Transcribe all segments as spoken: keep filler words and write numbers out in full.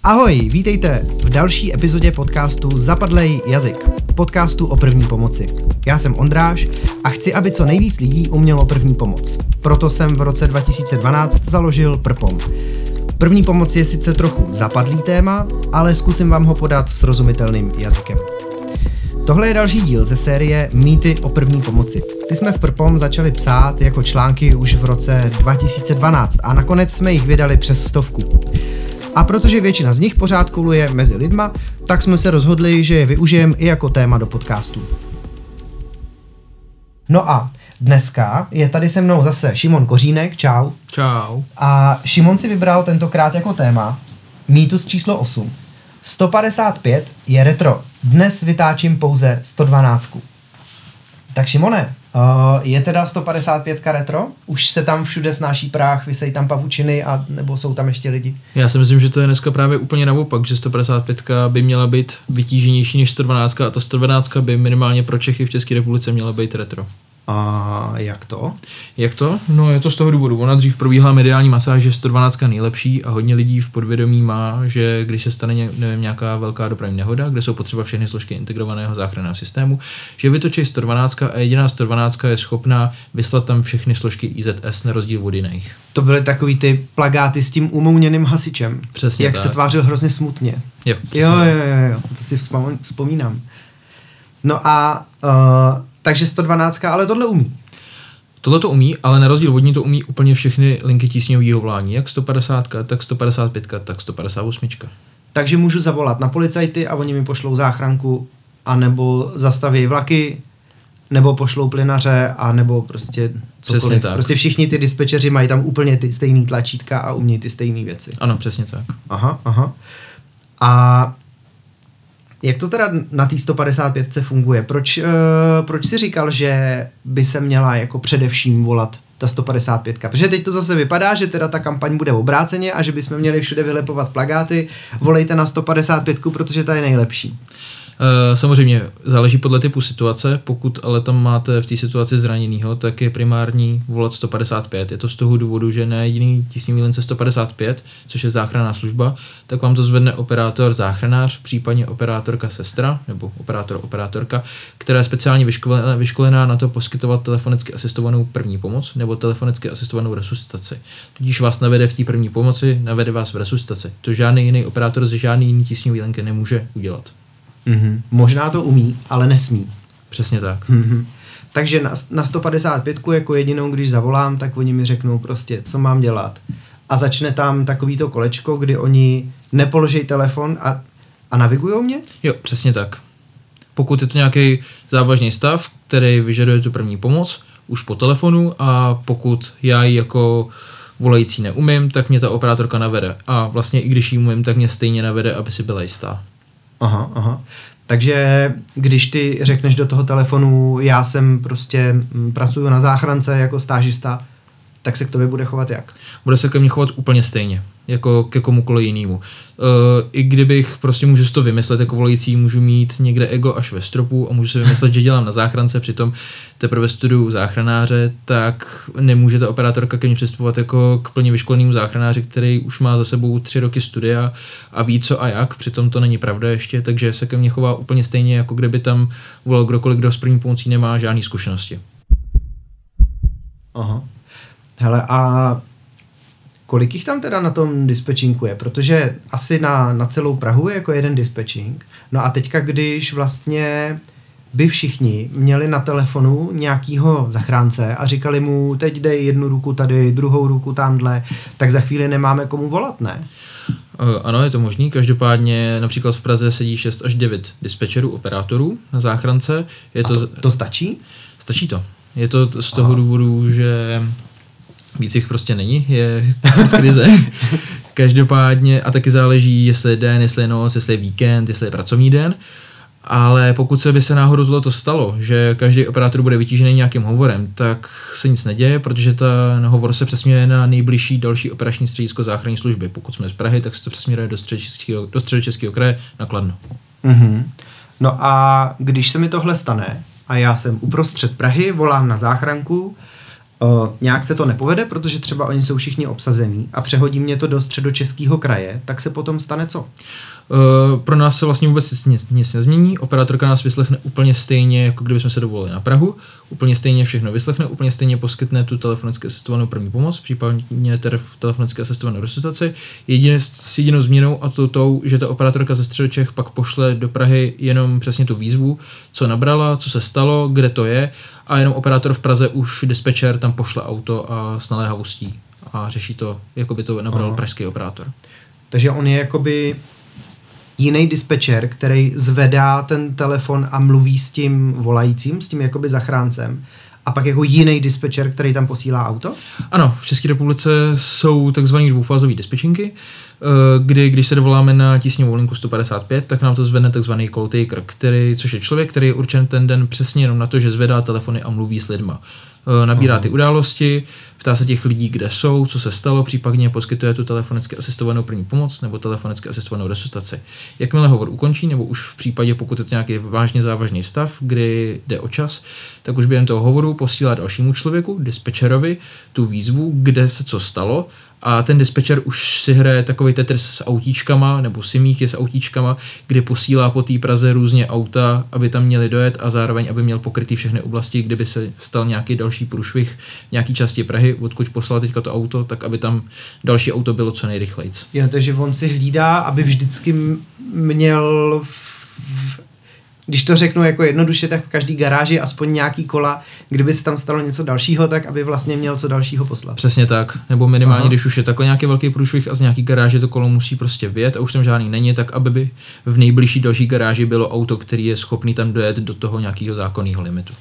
Ahoj, vítejte v další epizodě podcastu Zapadlej jazyk, podcastu o první pomoci. Já jsem Ondráš a chci, aby co nejvíc lidí umělo první pomoc. Proto jsem v roce dva tisíce dvanáct založil Prpom. První pomoc je sice trochu zapadlý téma, ale zkusím vám ho podat srozumitelným jazykem. Tohle je další díl ze série Mýty o první pomoci. Ty jsme v Prpom začali psát jako články už v roce dva tisíce dvanáct a nakonec jsme jich vydali přes stovku. A protože většina z nich pořád koluje mezi lidma, tak jsme se rozhodli, že je využijeme i jako téma do podcastu. No a dneska je tady se mnou zase Šimon Kořínek, čau. Čau. A Šimon si vybral tentokrát jako téma mýtus číslo osm. sto padesát pět je retro. Dnes vytáčím pouze sto dvanáct. Tak Šimone, uh, je teda sto padesát pět retro? Už se tam všude snáší prach, vysejí tam pavučiny a nebo jsou tam ještě lidi? Já si myslím, že to je dneska právě úplně naopak, že sto padesát pět by měla být vytíženější než sto dvanáct a ta sto dvanáct by minimálně pro Čechy v České republice měla být retro. A jak to? Jak to? No je to z toho důvodu. Ona dřív probíhala mediální masáž, že sto dvanáct nejlepší a hodně lidí v podvědomí má, že když se stane ně, nevím, nějaká velká dopravní nehoda, kde jsou potřeba všechny složky integrovaného záchranného systému, že vytočí sto dvanáct a jediná sto dvanáct je schopná vyslat tam všechny složky I Z S na rozdíl od jiných. To byly takový ty plakáty s tím umouněným hasičem. Přesně jak tak. se tvářil hrozně smutně. Jo, jo, jo, jo, jo, to si vzpomínám. No a uh, takže sto dvanáct, ale tohle umí. Tohle to umí, ale na rozdíl od ní to umí úplně všechny linky tísňového volání, jak sto padesát, tak sto padesát pět, tak sto padesát osm. Takže můžu zavolat na policajty a oni mi pošlou záchranku, anebo zastaví vlaky, nebo pošlou plynaře, a nebo prostě cokoliv. Prostě všichni ty dispečeři mají tam úplně ty stejný tlačítka a umí ty stejné věci. Ano, přesně tak. Aha, aha. A jak to teda na té sto padesát pět funguje? Proč, uh, proč jsi říkal, že by se měla jako především volat ta sto padesát pět? Protože teď to zase vypadá, že teda ta kampaň bude obráceně a že bychom měli všude vylepovat plakáty. Volejte na sto padesát pět, protože ta je nejlepší. Uh, samozřejmě záleží podle typu situace, pokud ale tam máte v té situaci zraněnýho, tak je primární volat sto padesát pět. Je to z toho důvodu, že na jediný tísňový lince sto padesát pět, což je záchranná služba, tak vám to zvedne operátor záchranář, případně operátorka sestra nebo operátor operátorka, která je speciálně vyškolená, vyškolená na to poskytovat telefonicky asistovanou první pomoc nebo telefonicky asistovanou resuscitaci. Tudíž vás navede v té první pomoci, navede vás v resuscitaci. To žádný jiný operátor ze žádný jiný tísňový linky nemůže udělat. Mm-hmm. Možná to umí, ale nesmí. Přesně tak. Mm-hmm. Takže na, na sto padesát pět jako jedinou, když zavolám, tak oni mi řeknou prostě, co mám dělat. A začne tam takovýto kolečko, kdy oni nepoloží telefon a, a navigujou mě? Jo, přesně tak. Pokud je to nějaký závažný stav, který vyžaduje tu první pomoc, už po telefonu, a pokud já ji jako volající neumím, tak mě ta operátorka navede. A vlastně i když ji umím, tak mě stejně navede, aby si byla jistá. Aha, aha. Takže když ty řekneš do toho telefonu, já jsem prostě m, pracuju na záchrance jako stážista, tak se k tobě bude chovat jak? Bude se ke mně chovat úplně stejně, jako ke komukoliv jinému. Uh, I kdybych prostě můžu si to vymyslet jako volající, můžu mít někde ego až ve stropu a můžu si vymyslet, že dělám na záchrance, přitom teprve studuju záchranáře, tak nemůže ta operátorka ke mně přistupovat jako k plně vyškolenému záchranáři, který už má za sebou tři roky studia a ví co a jak, přitom to není pravda ještě, takže se ke mně chová úplně stejně, jako kdyby tam volal kdokoliv, kdo s první pomocí nemá žádný zkušenosti. Aha. Hele, a kolik jich tam teda na tom dispečinku je? Protože asi na, na celou Prahu je jako jeden dispečink. No a teďka, když vlastně by všichni měli na telefonu nějakýho zachránce a říkali mu, teď dej jednu ruku tady, druhou ruku tamhle, tak za chvíli nemáme komu volat, ne? Ano, je to možný. Každopádně například v Praze sedí šest až devět dispečerů, operátorů na záchrance. Je to, to, to stačí? Stačí to. Je to z toho Aha. důvodu, že víc jich prostě není, je krize. Každopádně, a taky záleží, jestli je den, jestli je noc, jestli je víkend, jestli je pracovní den, ale pokud se by se náhodou tohleto stalo, že každý operátor bude vytížený nějakým hovorem, tak se nic neděje, protože ten hovor se přesměruje na nejbližší další operační středisko záchranné služby. Pokud jsme z Prahy, tak se to přesměruje do středočeského, do středočeského kraje na Kladno. Mm-hmm. No a když se mi tohle stane a já jsem uprostřed Prahy, volám na záchranku O, nějak se to nepovede, protože třeba oni jsou všichni obsazení a přehodí mě to do středočeského kraje, tak se potom stane co? Uh, pro nás se vlastně vůbec nic, nic nezmění. Operátorka nás vyslechne úplně stejně, jako kdybychom se dovolili na Prahu. Úplně stejně všechno vyslechne, úplně stejně poskytne tu telefonicky asistovanou první pomoc, případně telefonicky asistovanou resuscitaci. Jedině s jedinou změnou a to tou, že ta operátorka ze Středočech pak pošle do Prahy jenom přesně tu výzvu, co nabrala, co se stalo, kde to je, a jenom operátor v Praze už dispečer tam pošle auto a s naléhavostí a řeší to, jako by to nabral Aha. pražský operátor. Takže on je jakoby jiný dispečer, který zvedá ten telefon a mluví s tím volajícím, s tím jakoby zachráncem, a pak jako jiný dispečer, který tam posílá auto? Ano, v České republice jsou takzvaný dvoufázové dispečinky, kdy když se dovoláme na tísňovou linku sto padesát pět, tak nám to zvedne takzvaný call taker, který, což je člověk, který je určen ten den přesně jenom na to, že zvedá telefony a mluví s lidma. Nabírá ty události, ptá se těch lidí, kde jsou, co se stalo, případně poskytuje tu telefonicky asistovanou první pomoc nebo telefonicky asistovanou resuscitaci. Jakmile hovor ukončí, nebo už v případě, pokud je to nějaký vážně závažný stav, kdy jde o čas, tak už během toho hovoru posílá dalšímu člověku, dispečerovi, tu výzvu, kde se co stalo, a ten dispečer už si hraje takovej Tetris s autíčkama, nebo simíky s autíčkama, kdy posílá po té Praze různě auta, aby tam měli dojet, a zároveň, aby měl pokrytý všechny oblasti, kdyby se stal nějaký další průšvih v nějaký části Prahy, odkud poslal teďka to auto, tak aby tam další auto bylo co nejrychlejc. Jo, takže on si hlídá, aby vždycky měl, v, když to řeknu jako jednoduše, tak v každý garáži aspoň nějaký kola, kdyby se tam stalo něco dalšího, tak aby vlastně měl co dalšího poslat. Přesně tak, nebo minimálně, Aha. když už je takhle nějaký velký průšvih a z nějaký garáže to kolo musí prostě vyjet a už tam žádný není, tak aby by v nejbližší další garáži bylo auto, který je schopný tam dojet do toho nějakého zákonného limitu.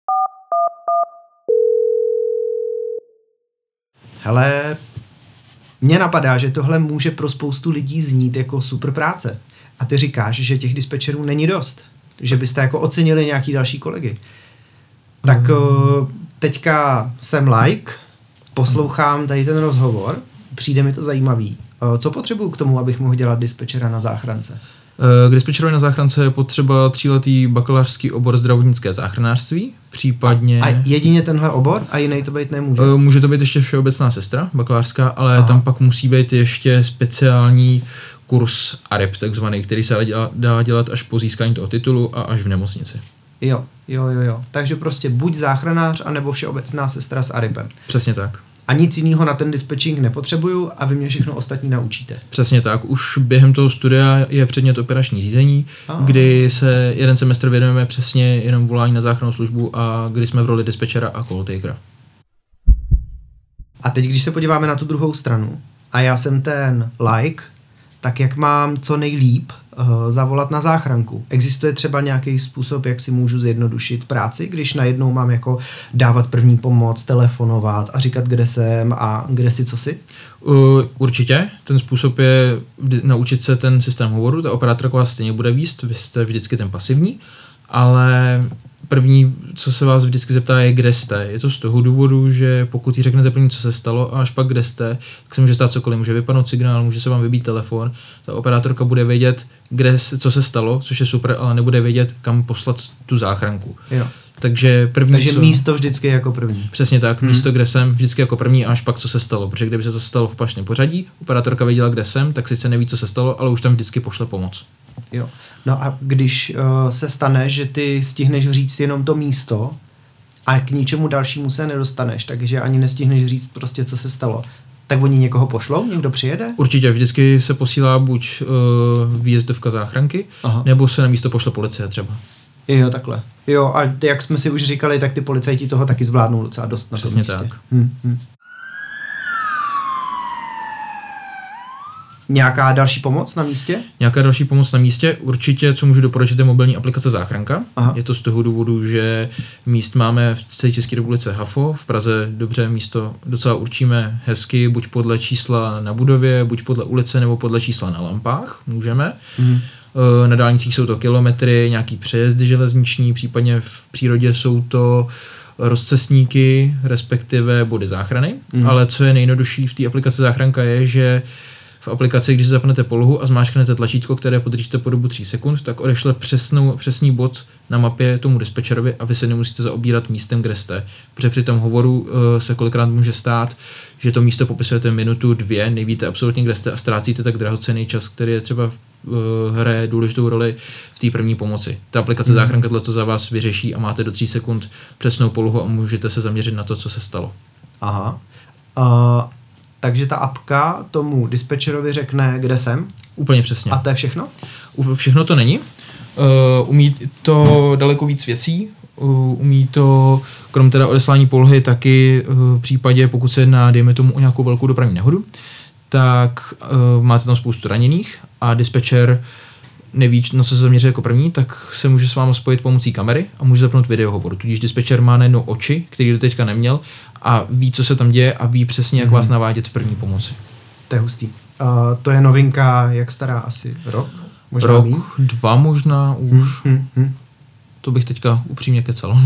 Hele, mně napadá, že tohle může pro spoustu lidí znít jako super práce. A ty říkáš, že těch dispečerů není dost. Že byste jako ocenili nějaký další kolegy. Tak mm. teďka jsem like, poslouchám tady ten rozhovor, přijde mi to zajímavý. Co potřebuju k tomu, abych mohl dělat dispečera na záchrance? K dispečerovi na záchrance je potřeba tříletý bakalářský obor zdravotnické záchranářství, případně... A jedině tenhle obor a jiný to být nemůže? Může to být ještě všeobecná sestra, bakalářská, ale Aha. tam pak musí být ještě speciální kurz A R I P takzvaný, který se dá, dá dělat až po získání toho titulu a až v nemocnici. Jo, jo, jo, jo. Takže prostě buď záchranář, anebo všeobecná sestra s ARIPem. Přesně tak. A nic jiného na ten dispečing nepotřebuju a vy mě všechno ostatní naučíte. Přesně tak. Už během toho studia je předmět operační řízení, Aha. kdy se jeden semestr věnujeme přesně jenom volání na záchrannou službu a kdy jsme v roli dispečera a call takera. A teď, když se podíváme na tu druhou stranu a já jsem ten like, tak jak mám co nejlíp uh, zavolat na záchranku? Existuje třeba nějaký způsob, jak si můžu zjednodušit práci, když najednou mám jako dávat první pomoc, telefonovat a říkat, kde jsem a kde si, co si? Uh, určitě. Ten způsob je vždy, naučit se ten systém hovoru. Ta operátorka vás stejně bude víst, vy jste vždycky ten pasivní, ale první, co se vás vždycky zeptá, je, kde jste. Je to z toho důvodu, že pokud jí řeknete první, co se stalo, a až pak kde jste, tak se může stát cokoliv. Může vypadnout signál, může se vám vybít telefon, ta operátorka bude vědět, kde, co se stalo, což je super, ale nebude vědět, kam poslat tu záchranku. Jo. Takže první, Takže co... místo vždycky jako první. Přesně tak, hmm. místo, kde jsem, vždycky jako první a až pak, co se stalo. Protože kdyby se to stalo v pašném pořadí, operátorka věděla, kde jsem, tak sice neví, co se stalo, ale už tam vždycky pošle pomoc. Jo. No a když uh, se stane, že ty stihneš říct jenom to místo a k ničemu dalšímu se nedostaneš, takže ani nestihneš říct prostě, co se stalo, tak oni někoho pošlou? Někdo přijede? Určitě, vždycky se posílá buď uh, výjezdovka záchranky, Aha. nebo se na místo pošle policie třeba. Jo, takhle. Jo, a jak jsme si už říkali, tak ty policajti toho taky zvládnou docela dost na tom místě. Přesně tak. Hm, hm. Nějaká další pomoc na místě? Nějaká další pomoc na místě? Určitě, co můžu doporučit, je mobilní aplikace Záchranka. Aha. Je to z toho důvodu, že míst máme v celé České republice hafo. V Praze dobře místo docela určíme hezky, buď podle čísla na budově, buď podle ulice, nebo podle čísla na lampách. Můžeme. Mhm. Na dálnicích jsou to kilometry, nějaký přejezdy železniční, případně v přírodě jsou to rozcestníky, respektive body záchrany. Mhm. Ale co je nejjednodušší v té aplikaci Záchranka je, že v aplikaci, když zapnete polohu a zmáčknete tlačítko, které podržíte po dobu tří sekund, tak odešle přesnou, přesný bod na mapě tomu dispečerovi a vy se nemusíte zaobírat místem, kde jste. Protože při tom hovoru uh, se kolikrát může stát, že to místo popisujete minutu, dvě, nevíte absolutně, kde jste a ztrácíte tak drahocenný čas, který je třeba uh, hraje důležitou roli v té první pomoci. Ta aplikace hmm. záchranka to za vás vyřeší a máte do tří sekund přesnou polohu a můžete se zaměřit na to, co se stalo. Aha. Uh, takže ta apka tomu dispečerovi řekne, kde jsem? Úplně přesně. A to je všechno? Všechno to není. Uh, umí to daleko víc věcí. Uh, umí to, krom teda odeslání polohy, taky uh, v případě, pokud se jedná, dejme tomu, o nějakou velkou dopravní nehodu, tak uh, máte tam spoustu raněných a dispečer neví, na co se zaměřit jako první, tak se může s váma spojit pomocí kamery a může zapnout videohovor. Tudíž dispečer má najednou oči, který do teďka neměl, a ví, co se tam děje a ví přesně, jak mm-hmm. vás navádět v první pomoci. To je hustý. Uh, to je novinka, jak stará asi rok? Možná rok, míň? dva možná už. Mm-hmm. To bych teďka upřímně kecal.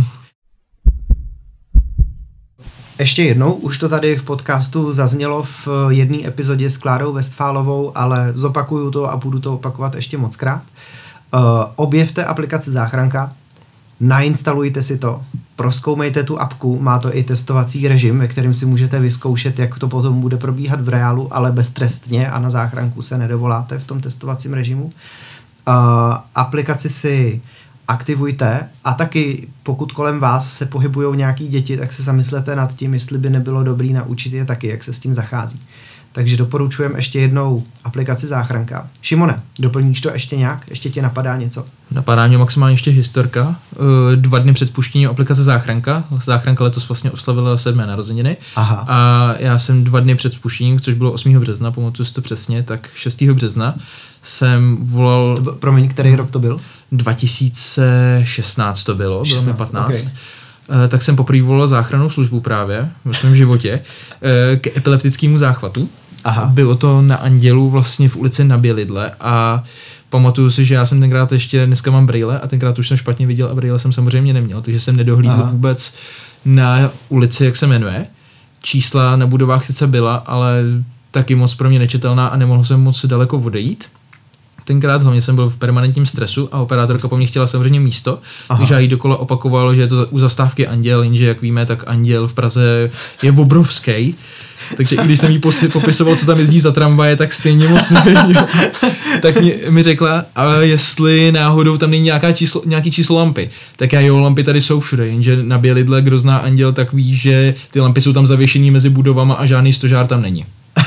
Ještě jednou, už to tady v podcastu zaznělo v jedné epizodě s Klárou Westfálovou, ale zopakuju to a budu to opakovat ještě mockrát. Uh, objevte aplikaci Záchranka, nainstalujte si to, prozkoumejte tu apku, má to i testovací režim, ve kterém si můžete vyzkoušet, jak to potom bude probíhat v reálu, ale beztrestně a na záchranku se nedovoláte v tom testovacím režimu. Uh, aplikaci si aktivujte a taky pokud kolem vás se pohybují nějaký děti, tak se zamyslete nad tím, jestli by nebylo dobrý naučit je taky, jak se s tím zachází. Takže doporučujem ještě jednou aplikaci Záchranka. Šimone, doplníš to ještě nějak? Ještě ti napadá něco? Napadá mě maximálně ještě historka. Dva dny před spuštěním aplikace Záchranka. Záchranka letos vlastně oslavila sedmé narozeniny. Aha. A já jsem dva dny před spuštěním, což bylo osmého března, pamatuju si to přesně, tak šestého března jsem volal... To byl, promiň, který rok to byl? dva tisíce šestnáct to bylo, bylo mi patnáct. Okay. Tak jsem poprvé volal záchrannou službu právě v svém životě k epileptickému záchvatu. Aha. Bylo to na Andělu vlastně v ulici na Bělidle a pamatuju si, že já jsem tenkrát ještě, dneska mám brýle a tenkrát už jsem špatně viděl a brýle jsem samozřejmě neměl, takže jsem nedohlídl Aha. vůbec na ulici, jak se jmenuje. Čísla na budovách sice byla, ale taky moc pro mě nečitelná a nemohl jsem moc daleko odejít. Tenkrát hlavně jsem byl v permanentním stresu a operátorka po mně chtěla samozřejmě místo, Aha. takže já jí dokola opakoval, že je to u zastávky Anděl, jenže jak víme, tak Anděl v Praze je obrovský. Takže i když jsem jí popisoval, co tam jezdí za tramvaje, tak stejně moc nevěděl. Tak mě, mi řekla, a jestli náhodou tam není nějaká číslo, nějaký číslo lampy. Tak já, jo, lampy tady jsou všude, jenže na Bělidle, kdo zná Anděl, tak ví, že ty lampy jsou tam zavěšený mezi budovama a žádný stožár tam není.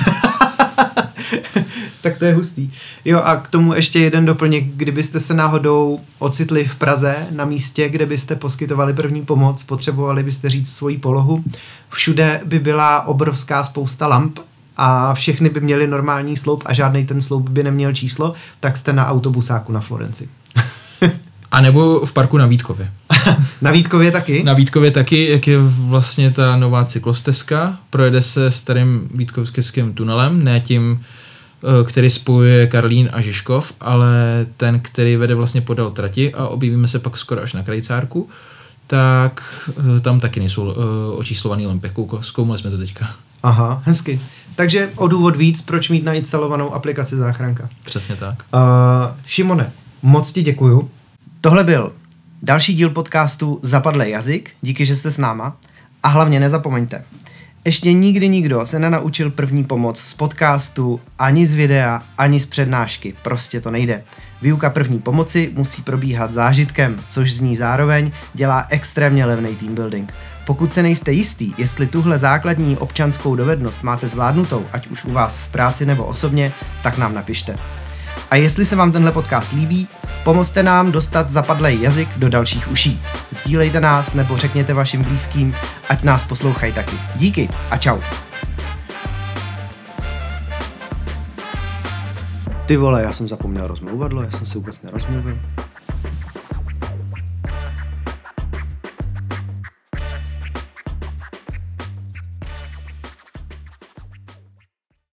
Tak to je hustý. Jo, a k tomu ještě jeden doplněk, kdybyste se náhodou ocitli v Praze na místě, kde byste poskytovali první pomoc, potřebovali byste říct svoji polohu, všude by byla obrovská spousta lamp a všechny by měly normální sloup a žádný ten sloup by neměl číslo, tak jste na autobusáku na Florenci. A nebo v parku na Vítkově. Na Vítkově taky? Na Vítkově taky, jak je vlastně ta nová cyklostezka, projede se starým vítkovským tunelem, ne tím, který spojuje Karlín a Žižkov, ale ten, který vede vlastně podél trati a objevíme se pak skoro až na Krajcárku, tak tam taky nejsou uh, očíslovaný lampy. Zkoumali jsme to teďka. Aha, hezky. Takže o důvod víc, proč mít nainstalovanou aplikaci Záchranka. Přesně tak. Uh, Šimone, moc ti děkuju. Tohle byl další díl podcastu Zapadlej jazyk. Díky, že jste s náma. A hlavně nezapomeňte, ještě nikdy nikdo se nenaučil první pomoc z podcastu, ani z videa, ani z přednášky. Prostě to nejde. Výuka první pomoci musí probíhat zážitkem, což z ní zároveň dělá extrémně levný team building. Pokud se nejste jistý, jestli tuhle základní občanskou dovednost máte zvládnutou, ať už u vás v práci nebo osobně, tak nám napište. A jestli se vám tenhle podcast líbí, pomozte nám dostat zapadlej jazyk do dalších uší. Sdílejte nás nebo řekněte vašim blízkým, ať nás poslouchají taky. Díky a čau. Ty vole, já jsem zapomněl rozmluvadlo, já jsem se vůbec nerozmluvil.